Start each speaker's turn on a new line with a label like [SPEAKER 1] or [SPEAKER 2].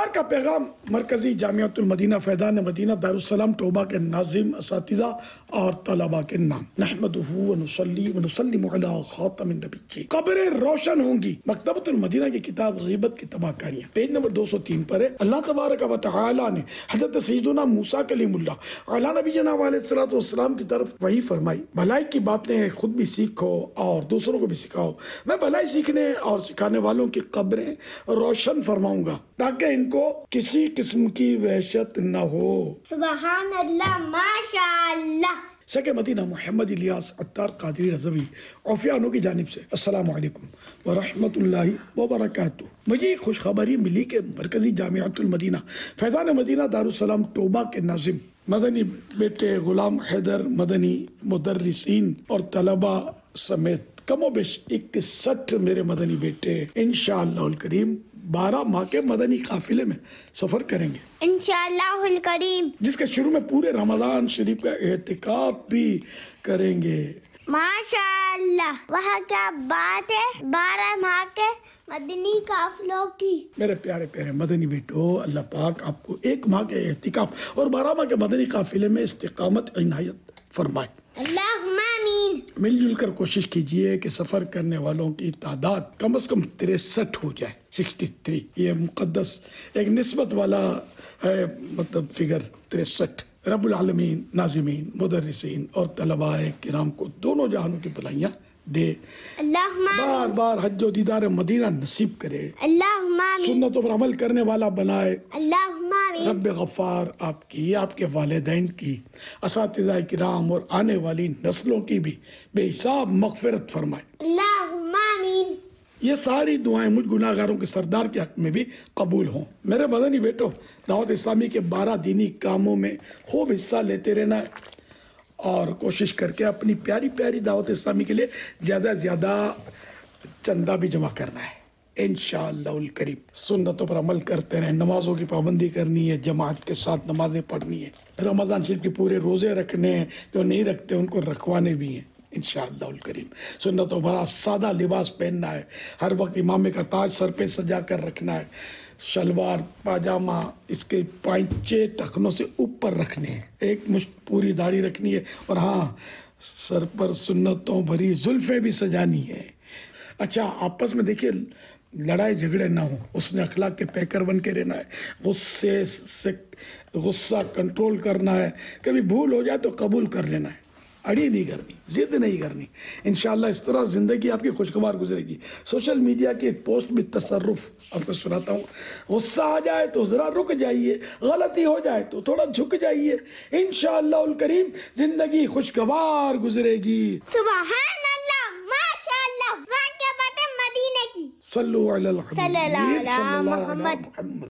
[SPEAKER 1] اتار کا پیغام مرکزی جامعۃ المدینہ فیضان مدینہ دارالسلام توبہ کے ناظم، اساتذہ اور طلباء کے نام۔ نحمدہ ونصلی ونسلم علی خاتم النبیین۔ قبریں روشن ہوں گی، مکتبۃ المدینہ کی کتاب غیبت کی تباہ کاریاں پیج نمبر 203 پر ہے۔ اللہ تبارک و تعالی نے حضرت سیدنا موسیٰ کلیم اللہ علیہ نبینا علیہ الصلوۃ والسلام کی طرف وحی فرمائی، بھلائی کی باتیں خود بھی سیکھو اور دوسروں کو بھی سکھاؤ، میں بھلائی سیکھنے اور سکھانے والوں کی قبریں روشن فرماؤں گا تاکہ ان کو کسی قسم کی وحشت نہ ہو۔
[SPEAKER 2] سبحان اللہ، ماشاء اللہ۔
[SPEAKER 1] شیخ مدینہ محمد الیاس عطار قادری رضوی عوفیانوں کی جانب سے السلام علیکم ورحمۃ اللہ وبرکاتہ۔ مجھے یہ خوشخبری ملی کہ مرکزی جامعۃ المدینہ فیضان مدینہ دارالسلام توبہ کے ناظم مدنی بیٹے غلام حیدر مدنی، مدرسین اور طلباء سمیت کم و بیش 61 میرے مدنی بیٹے انشاءاللہ الکریم 12 ماہ کے مدنی قافلے میں سفر کریں گے
[SPEAKER 2] انشاءاللہ الکریم،
[SPEAKER 1] جس کے شروع میں پورے رمضان شریف کا اعتکاف بھی کریں گے۔
[SPEAKER 2] ماشاء اللہ، وہاں کیا بات ہے 12 ماہ کے مدنی قافلوں کی۔
[SPEAKER 1] میرے پیارے پیارے مدنی بیٹو، اللہ پاک آپ کو 1 ماہ کے اعتکاف اور 12 ماہ کے مدنی قافلے میں استقامت عنایت فرمائے۔
[SPEAKER 2] اللہم آمین۔
[SPEAKER 1] مل جل کر کوشش کیجئے کہ سفر کرنے والوں کی تعداد کم از کم 63 ہو جائے، 63۔ یہ مقدس ایک نسبت والا ہے، مطلب فگر 63۔ رب العالمین ناظمین، مدرسین اور طلباء کرام کو دونوں جہانوں کی بھلائیاں دے،
[SPEAKER 2] اللہم
[SPEAKER 1] بار
[SPEAKER 2] آمین۔
[SPEAKER 1] بار حج و دیدار مدینہ نصیب کرے،
[SPEAKER 2] اللہم آمین۔
[SPEAKER 1] سنتوں پر عمل کرنے والا بنائے۔
[SPEAKER 2] اللہم آمین۔
[SPEAKER 1] رب غفار آپ کی، آپ کے والدین کی، اساتذہ کرام اور آنے والی نسلوں کی بھی بے حساب مغفرت فرمائے۔
[SPEAKER 2] اللہم آمین۔
[SPEAKER 1] یہ ساری دعائیں مجھ گناہ گاروں کے سردار کے حق میں بھی قبول ہوں۔ میرے مدنی بیٹو، دعوت اسلامی کے 12 دینی کاموں میں خوب حصہ لیتے رہنا ہے اور کوشش کر کے اپنی پیاری پیاری دعوت اسلامی کے لیے زیادہ سے زیادہ چندہ بھی جمع کرنا ہے انشاءاللہ الکریم۔ سنتوں پر عمل کرتے رہیں، نمازوں کی پابندی کرنی ہے، جماعت کے ساتھ نمازیں پڑھنی ہے، رمضان شریف کے پورے روزے رکھنے ہیں، جو نہیں رکھتے ان کو رکھوانے بھی ہیں انشاءاللہ الکریم۔ سنتوں پر سادہ لباس پہننا ہے، ہر وقت امامے کا تاج سر پہ سجا کر رکھنا ہے، شلوار پاجامہ اس کے پائنچے ٹخنوں سے اوپر رکھنے ہیں، ایک مشت پوری داڑھی رکھنی ہے، اور ہاں سر پر سنتوں بھری زلفیں بھی سجانی ہے۔ اچھا، آپس میں دیکھیے لڑائی جھگڑے نہ ہوں، اس نے اخلاق کے پیکر بن کے رہنا ہے، غصے سے غصہ کنٹرول کرنا ہے، کبھی بھول ہو جائے تو قبول کر لینا ہے، اڑی نہیں کرنی، ضد نہیں کرنی۔ انشاءاللہ اس طرح زندگی آپ کی خوشگوار گزرے گی۔ سوشل میڈیا کی ایک پوسٹ بھی تصرف آپ کو سناتا ہوں، غصہ آ جائے تو ذرا رک جائیے، غلطی ہو جائے تو تھوڑا جھک جائیے، انشاءاللہ الکریم زندگی خوشگوار گزرے گی۔
[SPEAKER 2] سبحان اللہ، ماشاء اللہ، وہاں کیا بات ہے مدینے کی۔
[SPEAKER 1] صلو علی الحبیب
[SPEAKER 2] صلی اللہ علی
[SPEAKER 1] صلی اللہ علی
[SPEAKER 2] محمد۔
[SPEAKER 1] محمد۔